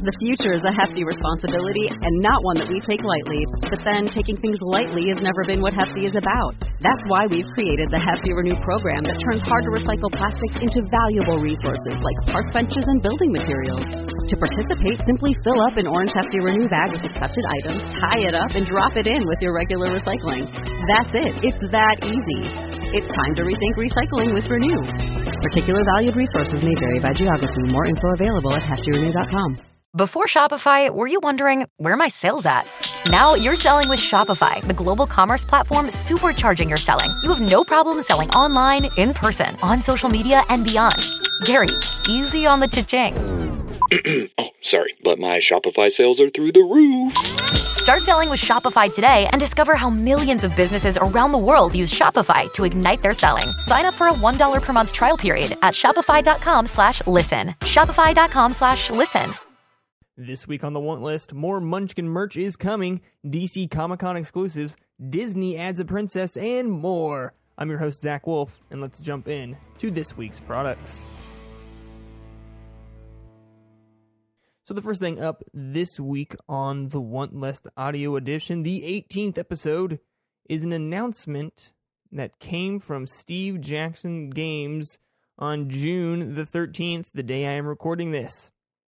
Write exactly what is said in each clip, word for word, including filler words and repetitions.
The future is a hefty responsibility and not one that we take lightly. But then, taking things lightly has never been what Hefty is about. That's why we've created the Hefty Renew program that turns hard-to-recycle plastics into valuable resources like park benches and building materials. To participate, simply fill up an orange Hefty Renew bag with accepted items, tie it up, and drop it in with your regular recycling. That's it. It's that easy. It's time to rethink recycling with Renew. Particular valued resources may vary by geography. More info available at hefty renew dot com. Before Shopify, were you wondering, where are my sales at? Now you're selling with Shopify, the global commerce platform supercharging your selling. You have no problem selling online, in person, on social media, and beyond. Gary, easy on the cha-ching. Oh, sorry, but my Shopify sales are through the roof. Start selling with Shopify today and discover how millions of businesses around the world use Shopify to ignite their selling. Sign up for a one dollar per month trial period at shopify.com slash listen. Shopify.com slash listen. This week on the want list, more Munchkin merch is coming, D C Comic-Con exclusives, Disney adds a princess, and more. I'm your host, Zach Wolf, and let's jump in to this week's products. So the first thing up this week on the Want List Audio Edition, the eighteenth episode, is an announcement that came from Steve Jackson Games on June the thirteenth, the day I am recording this.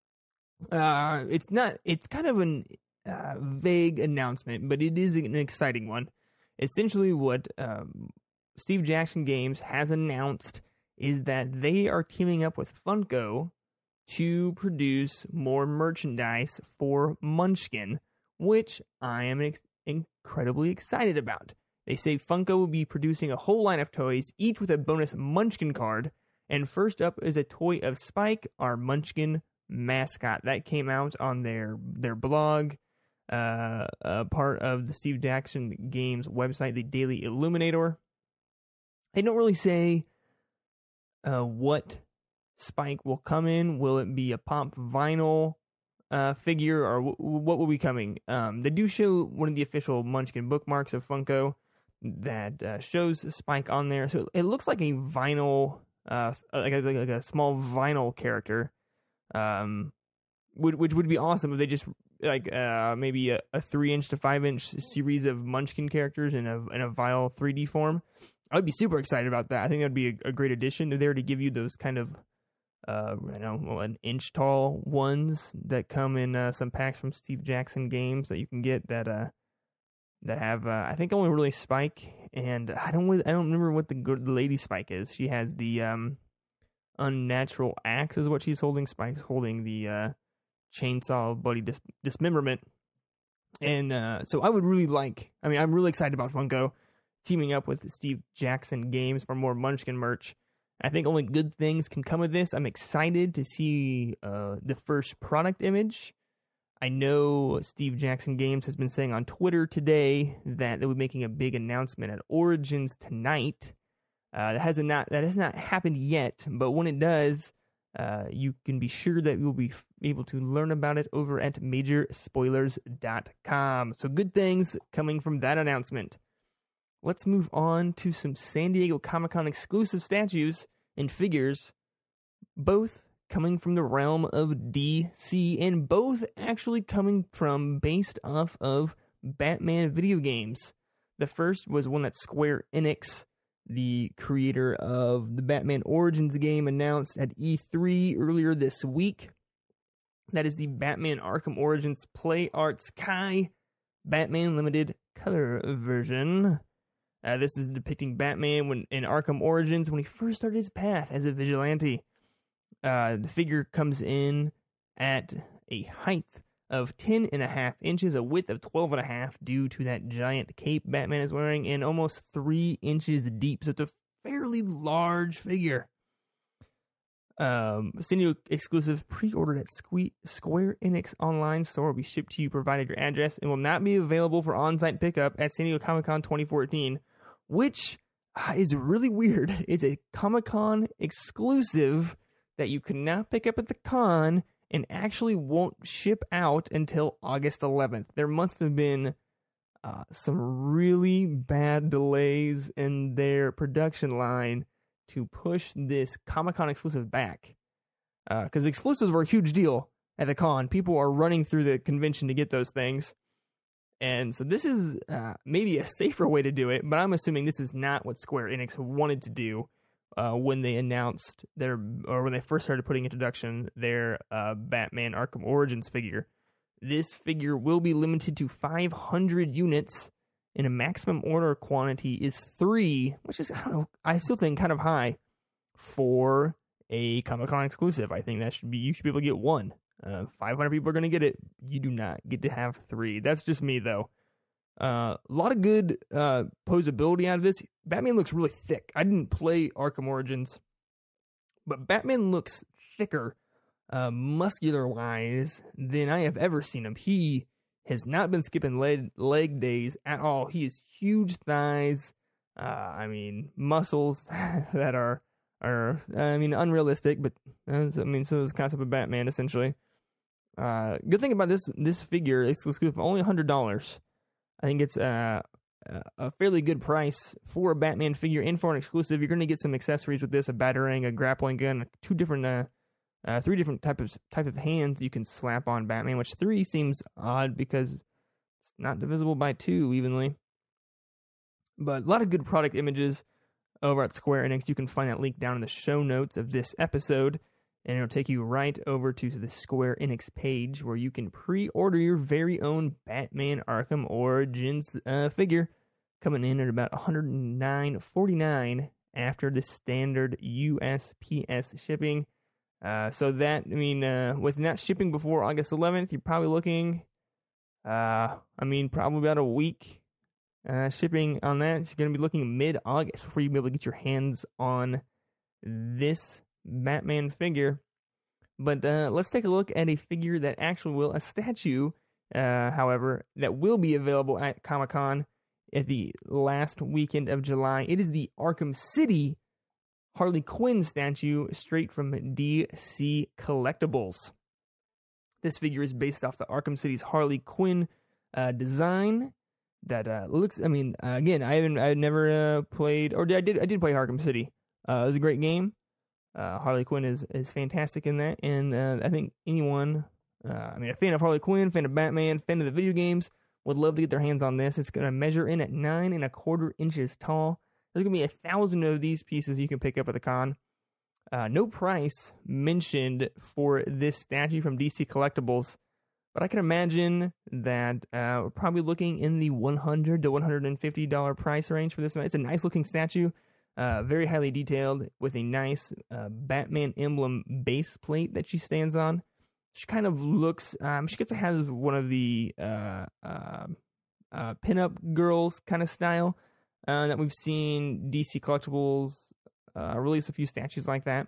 Uh, it's not, it's kind of an uh, vague announcement, but it is an exciting one. Essentially what um, Steve Jackson Games has announced is that they are teaming up with Funko to produce more merchandise for Munchkin, which I am ex- incredibly excited about. They say Funko will be producing a whole line of toys, each with a bonus Munchkin card, and first up is a toy of Spike, our Munchkin mascot. That came out on their their blog, uh, a part of the Steve Jackson Games website, the Daily Illuminator. They don't really say uh, what Spike will come in. Will it be a pop vinyl uh, figure, or w- what will be coming? Um, they do show one of the official Munchkin bookmarks of Funko that uh, shows Spike on there. So it looks like a vinyl, uh, like a, like a small vinyl character, um, which, which would be awesome if they just like uh, maybe a, a three inch to five inch series of Munchkin characters in a in a vinyl three D form. I would be super excited about that. I think that would be a, a great addition. They're there to give you those kind of Uh, I don't know, an inch tall ones that come in uh, some packs from Steve Jackson Games that you can get that uh that have uh, I think only really Spike, and I don't I don't remember what the the lady Spike is. She has the um unnatural axe is what she's holding. Spike's holding the uh, chainsaw bloody dis- dismemberment, and uh, so I would really like. I mean, I'm really excited about Funko teaming up with Steve Jackson Games for more Munchkin merch. I think only good things can come of this. I'm excited to see uh, the first product image. I know Steve Jackson Games has been saying on Twitter today that they'll be making a big announcement at Origins tonight. Uh, that has not that has not happened yet, but when it does, uh, you can be sure that you'll be f- able to learn about it over at major spoilers dot com. So good things coming from that announcement. Let's move on to some San Diego Comic-Con exclusive statues and figures, both coming from the realm of D C, and both actually coming from based off of Batman video games. The first was one that Square Enix, the creator of the Batman Origins game, announced at E three earlier this week. That is the Batman Arkham Origins Play Arts Kai Batman Limited Color version. Uh, this is depicting Batman when in Arkham Origins when he first started his path as a vigilante. Uh, the figure comes in at a height of ten and a half inches, a width of twelve and a half due to that giant cape Batman is wearing, and almost three inches deep. So it's a fairly large figure. Um, San Diego exclusive, pre-ordered at Sque- Square Enix online store, will be shipped to you provided your address, and will not be available for on-site pickup at San Diego Comic-Con twenty fourteen, which uh, is really weird. It's a Comic-Con exclusive that you cannot pick up at the con and actually won't ship out until August eleventh. There must have been uh, some really bad delays in their production line to push this Comic-Con exclusive back. Because uh, exclusives were a huge deal at the con. People are running through the convention to get those things. And so this is uh, maybe a safer way to do it, but I'm assuming this is not what Square Enix wanted to do uh, when they announced their, or when they first started putting introduction, their uh, Batman Arkham Origins figure. This figure will be limited to five hundred units, and a maximum order quantity is three, which is, I don't know, I still think kind of high for a Comic-Con exclusive. I think that should be, you should be able to get one. Uh, five hundred people are going to get it. You do not get to have three. That's just me, though. A uh, lot of good uh, posability out of this. Batman looks really thick. I didn't play Arkham Origins, but Batman looks thicker, uh, muscular-wise, than I have ever seen him. He has not been skipping leg, leg days at all. He has huge thighs. Uh, I mean, muscles that are, are I mean, unrealistic, but uh, I mean, so is the concept of Batman, essentially. Uh, good thing about this this figure, exclusive, only one hundred dollars. I think it's uh, a fairly good price for a Batman figure and for an exclusive. You're going to get some accessories with this, a batarang, a grappling gun, two different, uh, uh, three different type of, type of hands you can slap on Batman, which three seems odd because it's not divisible by two evenly. But a lot of good product images over at Square Enix. You can find that link down in the show notes of this episode, and it'll take you right over to the Square Enix page where you can pre-order your very own Batman Arkham Origins uh, figure, coming in at about one hundred nine dollars and forty-nine cents after the standard U S P S shipping. Uh, so that, I mean, uh, with not shipping before August eleventh, you're probably looking, uh, I mean, probably about a week uh, shipping on that. It's going to be looking mid-August before you be able to get your hands on this Batman figure. But uh, let's take a look at a figure that actually will, a statue, uh, however, that will be available at Comic-Con at the last weekend of July. It is the Arkham City Harley Quinn statue straight from D C Collectibles. This figure is based off the Arkham City's Harley Quinn uh, design that uh, looks, I mean, uh, again, I haven't, I've never uh, played, or did, I did, I did play Arkham City. Uh, it was a great game. Uh, Harley Quinn is, is fantastic in that, and uh, I think anyone, uh, I mean, a fan of Harley Quinn, fan of Batman, fan of the video games, would love to get their hands on this. It's going to measure in at nine and a quarter inches tall. There's going to be a thousand of these pieces you can pick up at the con. Uh, no price mentioned for this statue from D C Collectibles, but I can imagine that uh, we're probably looking in the one hundred to one hundred fifty dollars price range for this. It's a nice looking statue. Uh, very highly detailed with a nice uh, Batman emblem base plate that she stands on. She kind of looks, um, she gets to have one of the uh, uh, uh, pinup girls kind of style uh, that we've seen D C Collectibles uh, release a few statues like that.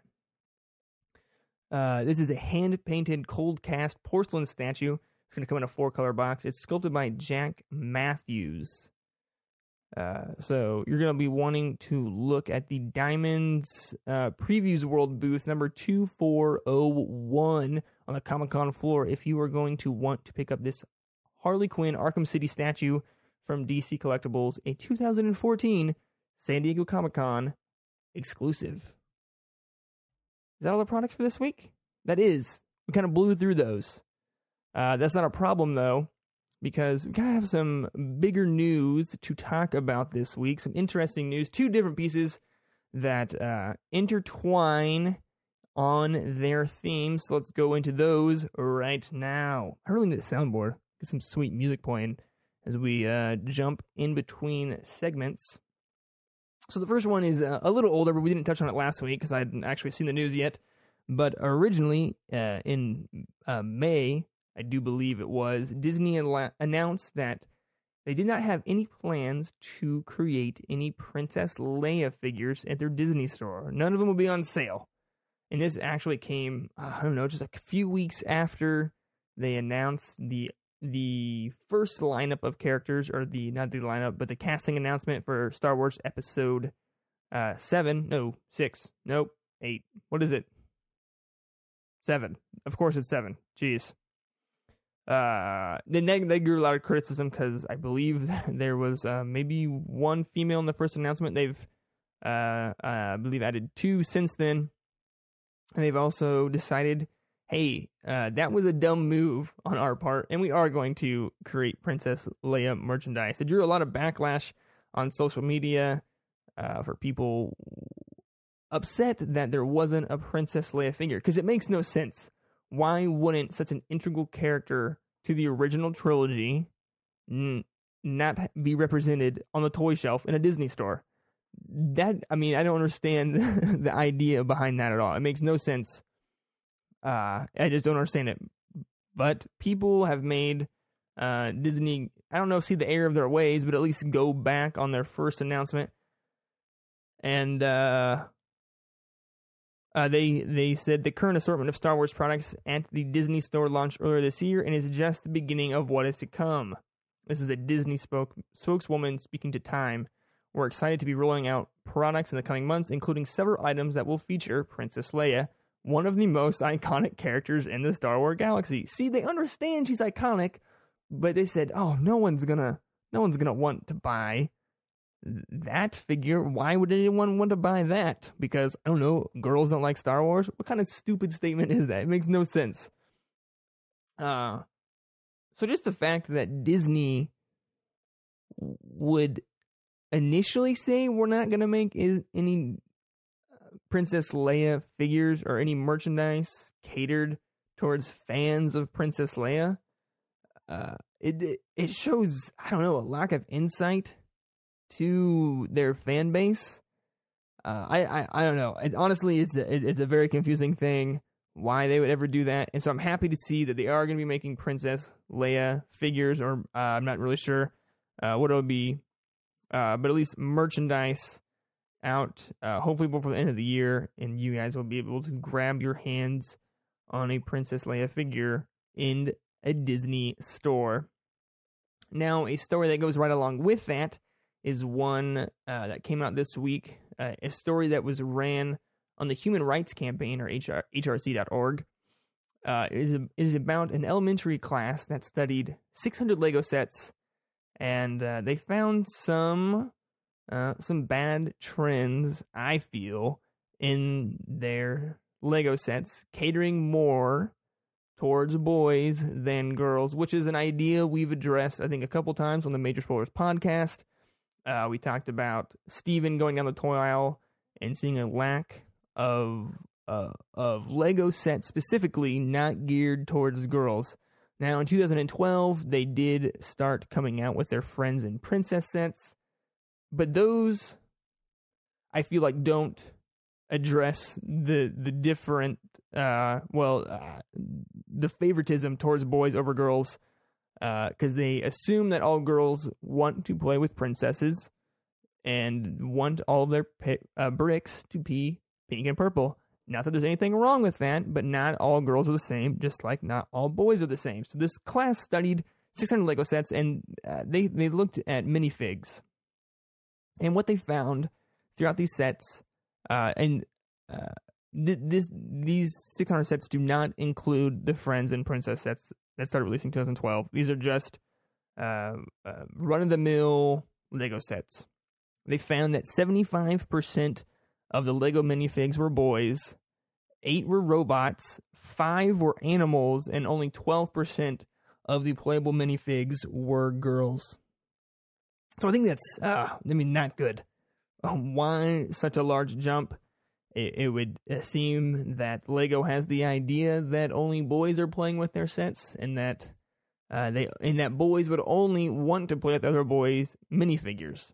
Uh, this is a hand-painted, cold-cast porcelain statue. It's going to come in a four-color box. It's sculpted by Jack Matthews. Uh, so you're going to be wanting to look at the Diamonds uh, Previews World booth number two four oh one on the Comic-Con floor if you are going to want to pick up this Harley Quinn Arkham City statue from D C Collectibles, a two thousand fourteen San Diego Comic-Con exclusive. Is that all the products for this week? That is. We kind of blew through those. Uh, that's not a problem, though, because we kind of have some bigger news to talk about this week. Some interesting news. Two different pieces that uh, intertwine on their themes. So let's go into those right now. I really need a soundboard. Get some sweet music playing as we uh, jump in between segments. So the first one is uh, a little older, but we didn't touch on it last week because I hadn't actually seen the news yet. But originally, uh, in uh, May, I do believe it was, Disney al- announced that they did not have any plans to create any Princess Leia figures at their Disney store. None of them will be on sale. And this actually came, uh, I don't know, just a few weeks after they announced the the first lineup of characters, or the, not the lineup, but the casting announcement for Star Wars Episode uh, seven, no, six, nope, eight, what is it? Seven. Of course it's seven. Jeez. Uh, they, they grew a lot of criticism because I believe there was uh, maybe one female in the first announcement. They've, uh, uh, I believe, added two since then. And they've also decided hey, uh, that was a dumb move on our part, and we are going to create Princess Leia merchandise. It drew a lot of backlash on social media uh, for people upset that there wasn't a Princess Leia figure, because it makes no sense. Why wouldn't such an integral character to the original trilogy n- not be represented on the toy shelf in a Disney store? That, I mean, I don't understand the idea behind that at all. It makes no sense. Uh, I just don't understand it. But people have made uh, Disney, I don't know, see the error of their ways, but at least go back on their first announcement. And uh, uh, they they said the current assortment of Star Wars products at the Disney store launched earlier this year and is just the beginning of what is to come. This is a Disney spoke, spokeswoman speaking to Time. We're excited to be rolling out products in the coming months, including several items that will feature Princess Leia, one of the most iconic characters in the Star Wars galaxy. See, they understand she's iconic, but they said, "Oh, no one's gonna, no one's gonna want to buy that figure. Why would anyone want to buy that? Because I don't know, girls don't like Star Wars. What kind of stupid statement is that? It makes no sense." Uh, so just the fact that Disney would initially say we're not going to make is, any Princess Leia figures or any merchandise catered towards fans of Princess Leia, uh, it it shows, I don't know, a lack of insight to their fan base. Uh, I, I I don't know. It, honestly, it's a, it, it's a very confusing thing why they would ever do that. And so I'm happy to see that they are going to be making Princess Leia figures, or uh, I'm not really sure uh, what it would be. Uh, but at least merchandise out, uh, hopefully before the end of the year, and you guys will be able to grab your hands on a Princess Leia figure in a Disney store. Now, a story that goes right along with that is one uh, that came out this week, uh, a story that was ran on the Human Rights Campaign, or H R C dot org. Uh, it, is a, it is about an elementary class that studied six hundred Lego sets. And uh, they found some uh, some bad trends, I feel, in their Lego sets, catering more towards boys than girls, which is an idea we've addressed, I think, a couple times on the Major Spoilers podcast. Uh, we talked about Steven going down the toy aisle and seeing a lack of uh, of Lego sets specifically not geared towards girls. Now, in two thousand twelve, they did start coming out with their Friends and Princess sets, but those, I feel like, don't address the the different, uh, well, uh, the favoritism towards boys over girls, because uh, they assume that all girls want to play with princesses and want all of their pi- uh, bricks to be pink and purple. Not that there's anything wrong with that, but not all girls are the same, just like not all boys are the same. So this class studied six hundred Lego sets, and uh, they, they looked at minifigs. And what they found throughout these sets, uh, and uh, th- this these six hundred sets do not include the Friends and Princess sets that started releasing in two thousand twelve. These are just uh, uh, run-of-the-mill Lego sets. They found that seventy-five percent of the Lego minifigs were boys, eight were robots, five were animals, and only twelve percent of the playable minifigs were girls. So I think that's, uh, I mean, not good. Um, why such a large jump? It, it would seem that Lego has the idea that only boys are playing with their sets, and that uh, they and that boys would only want to play with other boys' minifigures.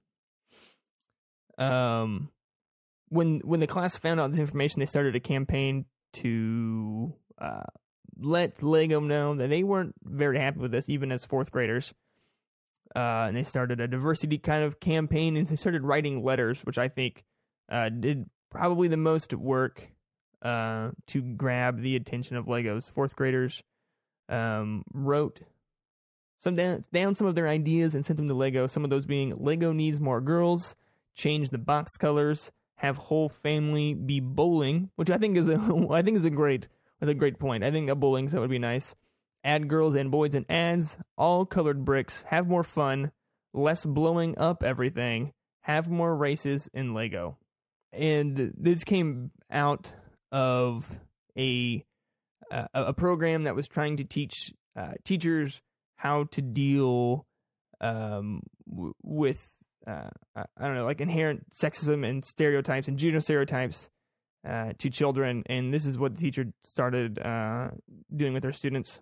Um. When when the class found out this information, they started a campaign to uh, let Lego know that they weren't very happy with this, even as fourth graders. Uh, and they started a diversity kind of campaign, and they started writing letters, which I think uh, did probably the most work uh, to grab the attention of Legos. Fourth graders um, wrote some down, down some of their ideas and sent them to Lego. Some of those being Lego needs more girls, change the box colors, have whole family be bowling, which I think is a I think is a great is a great point. I think a bowling set would be nice. Add girls and boys and ads, all colored bricks, have more fun, less blowing up everything, have more races in Lego. And this came out of a a, a program that was trying to teach uh, teachers how to deal um, w- with, uh, I don't know, like inherent sexism and stereotypes and gender stereotypes uh, to children. And this is what the teacher started uh, doing with their students.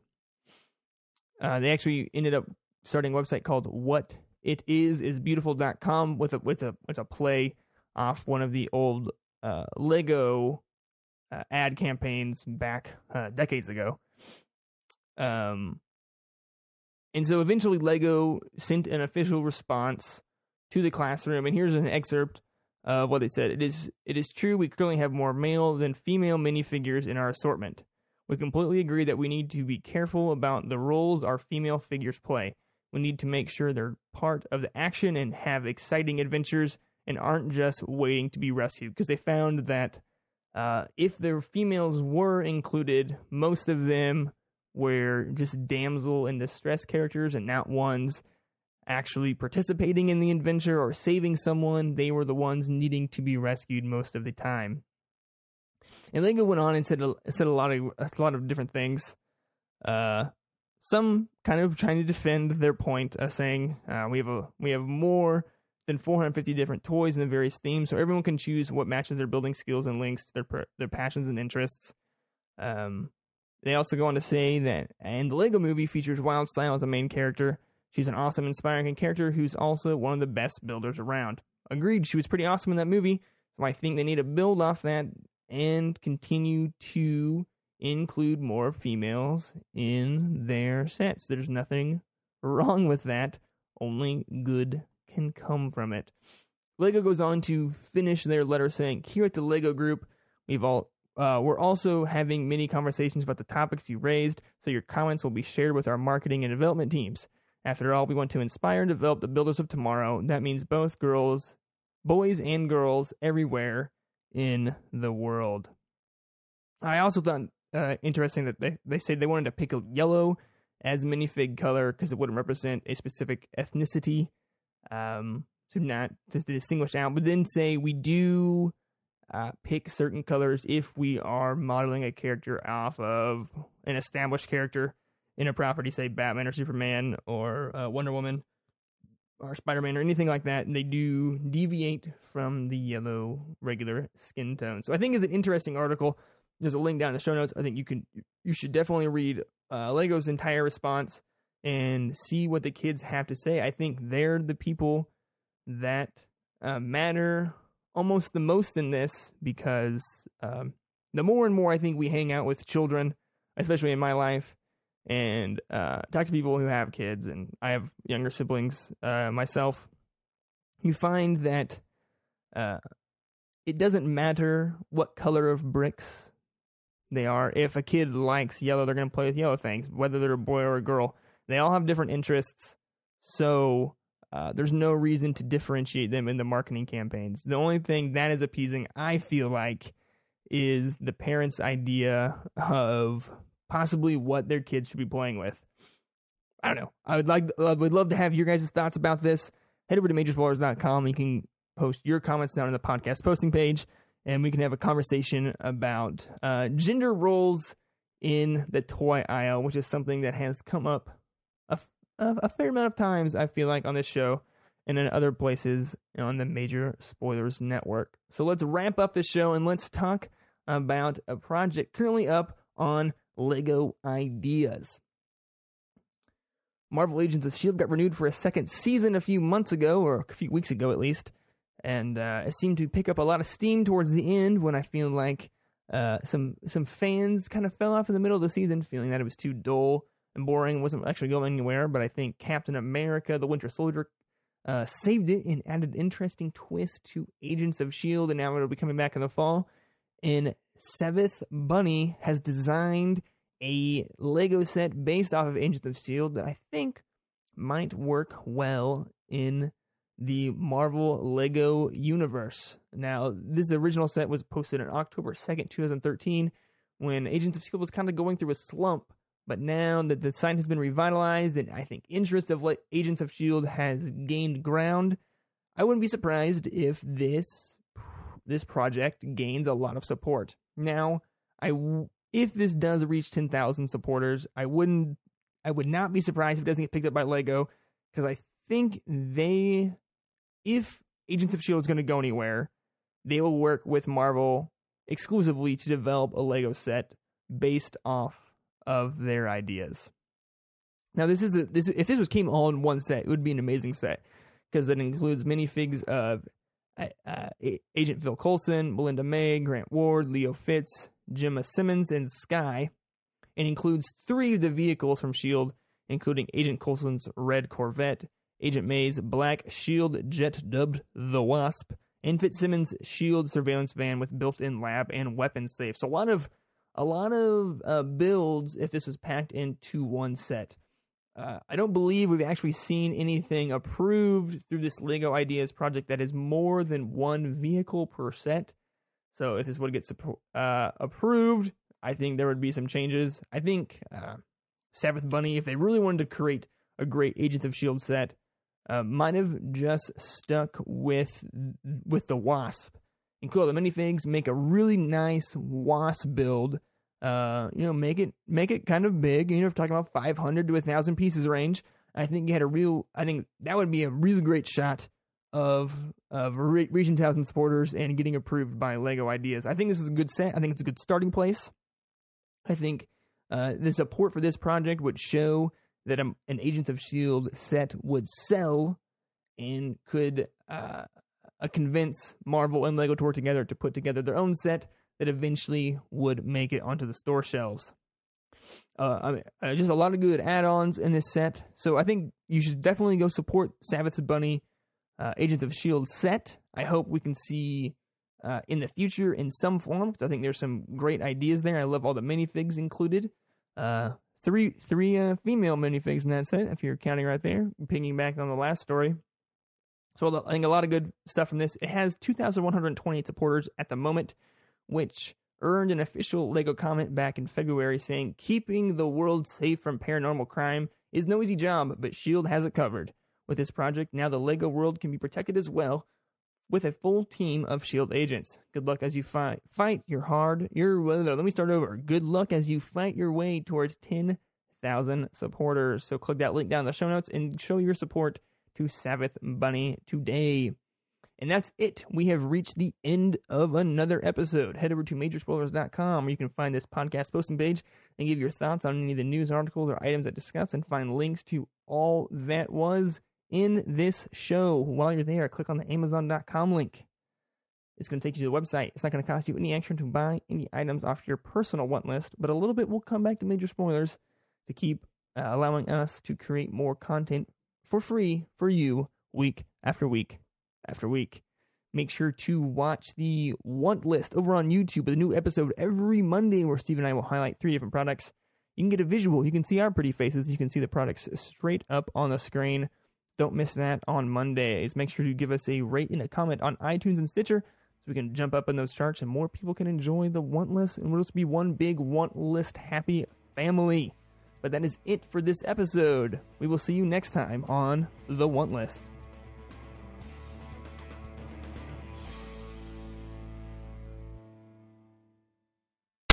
Uh, they actually ended up starting a website called what it is is beautiful dot com with a, with a, with a play off one of the old uh, Lego uh, ad campaigns back uh, decades ago. Um, and so eventually Lego sent an official response to the classroom, and here's an excerpt of what they said. It is, it is true we currently have more male than female minifigures in our assortment. We completely agree that we need to be careful about the roles our female figures play. We need to make sure they're part of the action and have exciting adventures and aren't just waiting to be rescued. Because they found that uh, if their females were included, most of them were just damsel in distress characters and not ones actually participating in the adventure or saving someone. They were the ones needing to be rescued most of the time. And Lego went on and said a, said a lot of a lot of different things. Uh, some kind of trying to defend their point, uh, saying uh, we have a we have more than four hundred fifty different toys in the various themes, so everyone can choose what matches their building skills and links to their their passions and interests. Um, they also go on to say that, and the Lego Movie features Wild Style as a main character. She's an awesome, inspiring character who's also one of the best builders around. Agreed, she was pretty awesome in that movie, so I think they need to build off that and continue to include more females in their sets. There's nothing wrong with that. Only good can come from it. Lego goes on to finish their letter saying, here at the Lego Group, we've all uh, we're also having many conversations about the topics you raised, so your comments will be shared with our marketing and development teams. After all, we want to inspire and develop the builders of tomorrow. That means both girls, boys and girls everywhere in the world. I also thought uh, interesting that they, they said they wanted to pick a yellow as minifig color because it would represent a specific ethnicity, um, to not to distinguish out, but then say we do uh, pick certain colors if we are modeling a character off of an established character in a property, say Batman or Superman or uh, Wonder Woman or Spider-Man or anything like that, and they do deviate from the yellow regular skin tone. So I think it's an interesting article. There's a link down in the show notes. I think you can, you should definitely read uh, Lego's entire response and see what the kids have to say. I think they're the people that uh, matter almost the most in this, because um, the more and more I think we hang out with children, especially in my life, and uh, talk to people who have kids, and I have younger siblings uh, myself, you find that uh, it doesn't matter what color of bricks they are. If a kid likes yellow, they're going to play with yellow things, whether they're a boy or a girl. They all have different interests, so uh, there's no reason to differentiate them in the marketing campaigns. The only thing that is appeasing, I feel like, is the parents' idea of possibly what their kids should be playing with. I don't know. I would like, I would love to have your guys' thoughts about this. Head over to major spoilers dot com. You can post your comments down on the podcast posting page, and we can have a conversation about uh, gender roles in the toy aisle, which is something that has come up a, a, a fair amount of times, I feel like, on this show and in other places on the Major Spoilers Network. So let's ramp up the show and let's talk about a project currently up on Lego Ideas. Marvel Agents of S H I E L D got renewed for a second season a few months ago, or a few weeks ago at least, and uh, it seemed to pick up a lot of steam towards the end when I feel like uh, some some fans kind of fell off in the middle of the season, feeling that it was too dull and boring, wasn't actually going anywhere. But I think Captain America, the Winter Soldier, uh, saved it and added an interesting twist to Agents of S H I E L D, and now it'll be coming back in the fall. And Seventh Bunny has designed a Lego set based off of Agents of S H I E L D that I think might work well in the Marvel Lego universe. Now, this original set was posted on October second, twenty thirteen, when Agents of S H I E L D was kind of going through a slump. But now that the site has been revitalized and I think interest of like Agents of S H I E L D has gained ground, I wouldn't be surprised if this this project gains a lot of support. Now, I, if this does reach ten thousand supporters, I wouldn't, I would not be surprised if it doesn't get picked up by Lego, because I think they, if Agents of S H I E L D is going to go anywhere, they will work with Marvel exclusively to develop a Lego set based off of their ideas. Now, this is a, this if this was came all in one set, it would be an amazing set, because it includes minifigs of uh, uh, Agent Phil Coulson, Melinda May, Grant Ward, Leo Fitz, Gemma Simmons, and Skye, and includes three of the vehicles from S H I E L D, including Agent Coulson's red Corvette, Agent May's black S H I E L D jet dubbed the Wasp, and Fitzsimmons' S H I E L D surveillance van with built-in lab and weapon safe. So a lot of a lot of uh, builds if this was packed into one set. Uh, I don't believe we've actually seen anything approved through this Lego Ideas project that is more than one vehicle per set. So if this would get uh, approved, I think there would be some changes. I think uh, Sabbath Bunny, if they really wanted to create a great Agents of S H I E L D set, uh, might have just stuck with with the Wasp. Include all the minifigs, make a really nice Wasp build. Uh, you know, make it make it kind of big. You know, if we're talking about five hundred to one thousand pieces range, I think you had a real. I think that would be a really great shot of of re- reaching one thousand supporters and getting approved by Lego Ideas. I think this is a good set. I think it's a good starting place. I think uh, the support for this project would show that a, an Agents of S H I E L D set would sell and could uh, uh, convince Marvel and Lego to work together to put together their own set that eventually would make it onto the store shelves. Uh, I mean, uh, just a lot of good add-ons in this set. So I think you should definitely go support Sabbath Bunny uh, Agents of S H I E L D set. I hope we can see uh, in the future in some form, because I think there's some great ideas there. I love all the minifigs included. Uh, three three uh, female minifigs in that set, if you're counting right there, pinging back on the last story. So I think a lot of good stuff from this. It has two thousand one hundred twenty-eight supporters at the moment, which earned an official Lego comment back in February saying, "Keeping the world safe from paranormal crime is no easy job, but S H I E L D has it covered. With this project, now the Lego world can be protected as well, with a full team of S H I E L D agents. Good luck as you fight. Fight your hard. Your well, let me start over. Good luck as you fight your way towards ten thousand supporters." So click that link down in the show notes and show your support to Sabbath Bunny today. And that's it. We have reached the end of another episode. Head over to major spoilers dot com where you can find this podcast posting page and give your thoughts on any of the news articles or items I discussed, and find links to all that was in this show. While you're there, click on the amazon dot com link. It's going to take you to the website. It's not going to cost you any extra to buy any items off your personal want list, but a little bit will come back to Major Spoilers to keep uh, allowing us to create more content for free for you week after week after week. Make sure to watch the want list over on YouTube with a new episode every Monday where Steve and I will highlight three different products. You can get a visual. You can see our pretty faces. You can see the products straight up on the screen. Don't miss that on Mondays. Make sure to give us a rate and a comment on iTunes and Stitcher so we can jump up in those charts and more people can enjoy the want list, and we'll just be one big want list happy family. But that is it for this episode. We will see you next time on The Want List.